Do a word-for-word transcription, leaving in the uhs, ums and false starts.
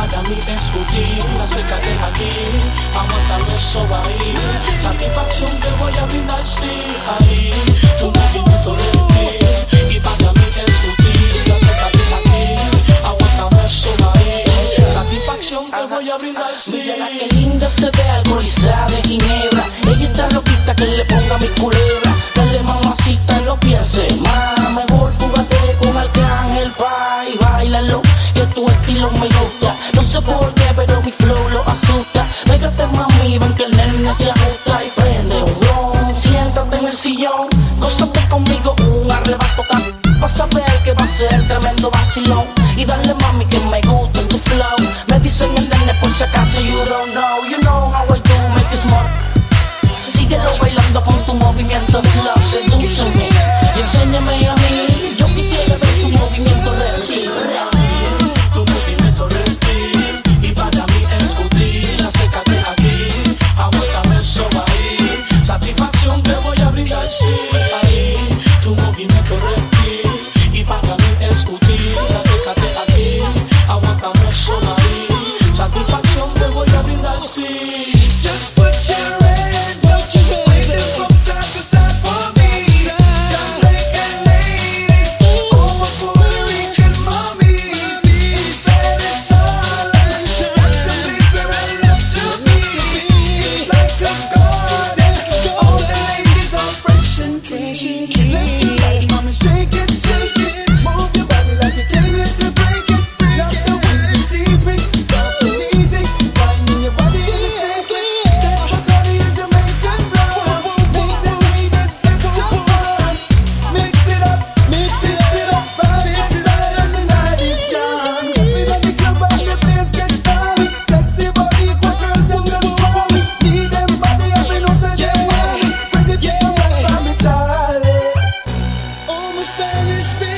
para mí es útil. Acércate aquí, aguántame eso ahí. Satisfacción te voy a brindar, sí, ahí. Tu movimiento reptil y para mí es útil. Acércate aquí, aguántame eso ahí. Satisfacción te voy a brindar, sí. Mira que linda se ve alcoholizada de ginebra. Ella está loquita que le ponga mi culebra. Dale mamacita, no piense más. Mejor fúgate con Arcángel pa' y bailalo, que tu estilo me gusta. No sé por qué, pero mi flow lo asusta. Pégate mami, ven que el nene se ajusta. Y prende un blon, siéntate en el sillón. Gózate conmigo un arrebato. Vas a ver que va a ser tremendo vacilón. Y dale mami que me gusta tu flow. Me dicen el nene por si acaso you don't know. You know how I do make this more. Síguelo bailando con tu movimiento slow. Sedúceme y enséñame a mí. Yo quisiera ver tu movimiento reptil. Tu movimiento reptil y para mí es útil. Acércate aquí, aguántame eso ahí. Satisfacción te voy a brindar, sí, ahí. Tu movimiento reptil y para mí es útil. Acércate aquí, aguántame eso ahí. Satisfacción te voy a brindar, sí. Just put your hands up, wave them from side to side for me. Jamaican ladies, all my Puerto Rican mommies. Inside the sun, that's the place where I love to be. It's like a garden, all the ladies are fresh and clean. Left to right, mommy, shake it, shake it. Move your body like you came here to break it. Love the way you tease me, soft and easy. Finding your body in the naked. Take Bacardi and Jamaican rum. Make the ladies extra fun. Mix it up, mix it up, mix it out and the night is done. Get me on the club and the place gets started. Sexy body, quick girls them just for me. Need them body, I've been on such a way. Ready for the rest of me, Charlie. Oh, my Spanish